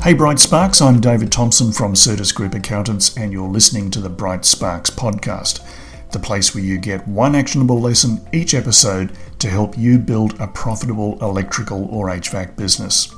Hey Bright Sparks, I'm David Thompson from Certis Group Accountants and you're listening to the Bright Sparks podcast, the place where you get one actionable lesson each episode to help you build a profitable electrical or HVAC business.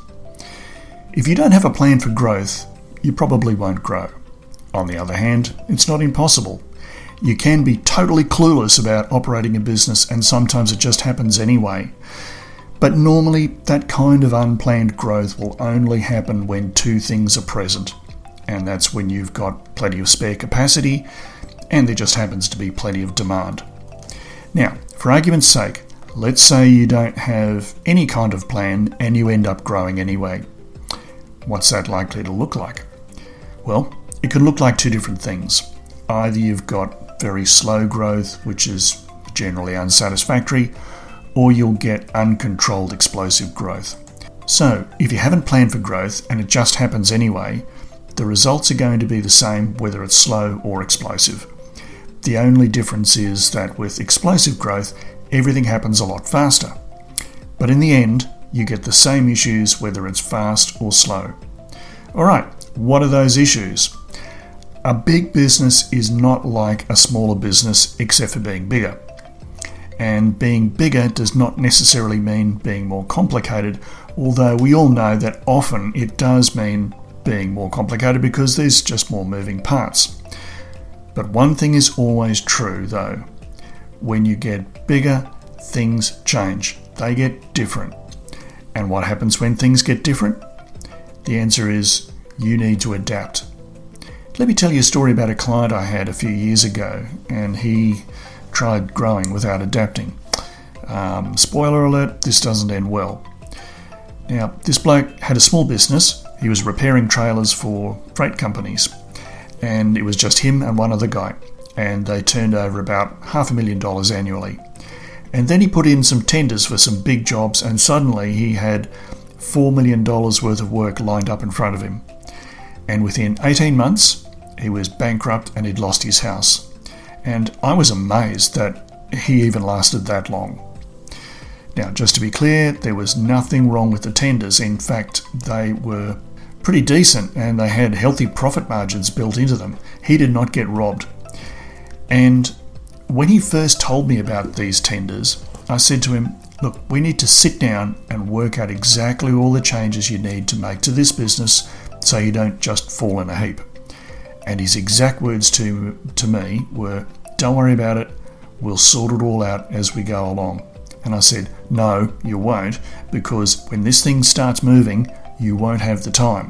If you don't have a plan for growth, you probably won't grow. On the other hand, it's not impossible. You can be totally clueless about operating a business and sometimes it just happens anyway. But normally, that kind of unplanned growth will only happen when two things are present. And that's when you've got plenty of spare capacity and there just happens to be plenty of demand. Now, for argument's sake, let's say you don't have any kind of plan and you end up growing anyway. What's that likely to look like? Well, it can look like two different things. Either you've got very slow growth, which is generally unsatisfactory, or you'll get uncontrolled explosive growth. So, if you haven't planned for growth and it just happens anyway, the results are going to be the same whether it's slow or explosive. The only difference is that with explosive growth, everything happens a lot faster. But in the end, you get the same issues whether it's fast or slow. Alright, what are those issues? A big business is not like a smaller business except for being bigger. And being bigger does not necessarily mean being more complicated, although we all know that often it does mean being more complicated because there's just more moving parts. But one thing is always true though. When you get bigger, things change. They get different. And what happens when things get different? The answer is you need to adapt. Let me tell you a story about a client I had a few years ago, and he tried growing without adapting. Spoiler alert, this doesn't end well. Now, this bloke had a small business. He was repairing trailers for freight companies, and it was just him and one other guy, and they turned over about $500,000 annually. And then he put in some tenders for some big jobs, and suddenly he had $4 million worth of work lined up in front of him. And within 18 months, he was bankrupt and he'd lost his house. And I was amazed that he even lasted that long. Now, just to be clear, there was nothing wrong with the tenders. In fact, they were pretty decent and they had healthy profit margins built into them. He did not get robbed. And when he first told me about these tenders, I said to him, look, we need to sit down and work out exactly all the changes you need to make to this business so you don't just fall in a heap. And his exact words to me were, don't worry about it, we'll sort it all out as we go along. And I said, no, you won't, because when this thing starts moving, you won't have the time.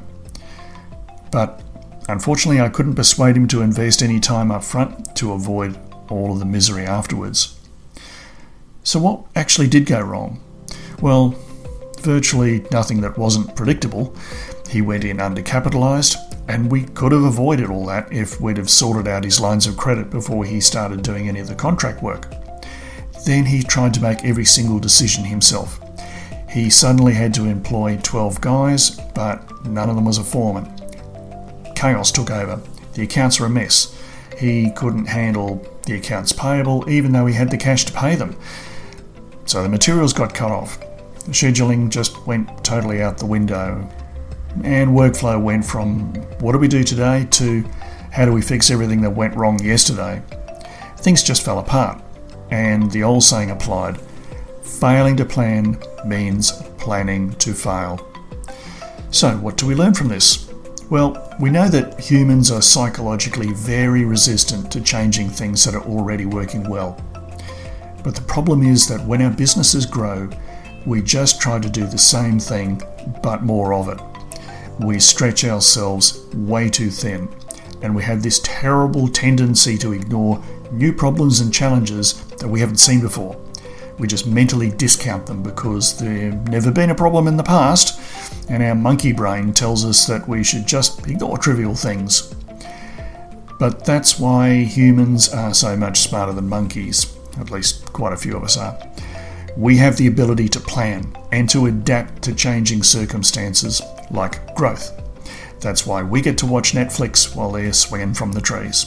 But unfortunately, I couldn't persuade him to invest any time up front to avoid all of the misery afterwards. So what actually did go wrong? Well, virtually nothing that wasn't predictable. He went in undercapitalised, and we could have avoided all that if we'd have sorted out his lines of credit before he started doing any of the contract work. Then he tried to make every single decision himself. He suddenly had to employ 12 guys, but none of them was a foreman. Chaos took over. The accounts were a mess. He couldn't handle the accounts payable, even though he had the cash to pay them. So the materials got cut off. The scheduling just went totally out the window. And workflow went from what do we do today to how do we fix everything that went wrong yesterday. Things just fell apart. And the old saying applied, failing to plan means planning to fail. So what do we learn from this? Well, we know that humans are psychologically very resistant to changing things that are already working well. But the problem is that when our businesses grow, we just try to do the same thing, but more of it. We stretch ourselves way too thin, and we have this terrible tendency to ignore new problems and challenges that we haven't seen before. We just mentally discount them because they've never been a problem in the past, and our monkey brain tells us that we should just ignore trivial things. But that's why humans are so much smarter than monkeys, at least quite a few of us are. We have the ability to plan and to adapt to changing circumstances like growth. That's why we get to watch Netflix while they're swinging from the trees.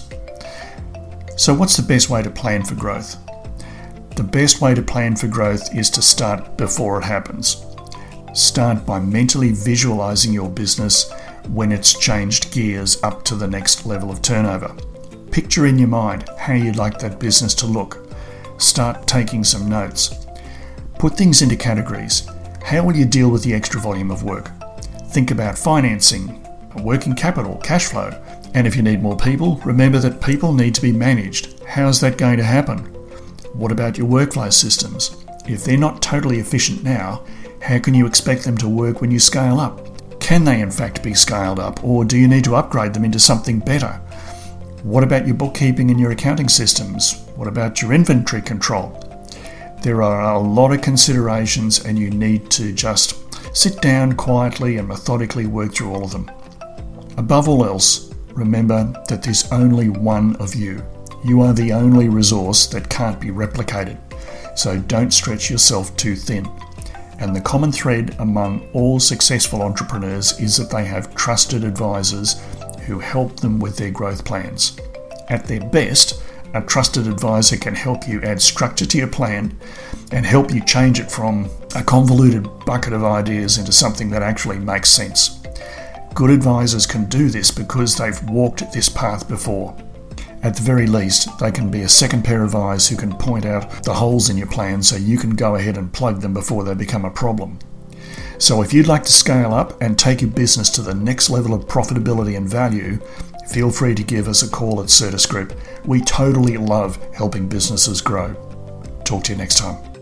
So what's the best way to plan for growth? The best way to plan for growth is to start before it happens. Start by mentally visualizing your business when it's changed gears up to the next level of turnover. Picture in your mind how you'd like that business to look. Start taking some notes. Put things into categories. How will you deal with the extra volume of work? Think about financing, working capital, cash flow. And if you need more people, remember that people need to be managed. How's that going to happen? What about your workflow systems? If they're not totally efficient now, how can you expect them to work when you scale up? Can they in fact be scaled up, or do you need to upgrade them into something better? What about your bookkeeping and your accounting systems? What about your inventory control? There are a lot of considerations, and you need to just sit down quietly and methodically work through all of them. Above all else, remember that there's only one of you. You are the only resource that can't be replicated, so don't stretch yourself too thin. And the common thread among all successful entrepreneurs is that they have trusted advisors who help them with their growth plans. At their best, a trusted advisor can help you add structure to your plan and help you change it from a convoluted bucket of ideas into something that actually makes sense. Good advisors can do this because they've walked this path before. At the very least, they can be a second pair of eyes who can point out the holes in your plan so you can go ahead and plug them before they become a problem. So if you'd like to scale up and take your business to the next level of profitability and value, feel free to give us a call at Certus Group. We totally love helping businesses grow. Talk to you next time.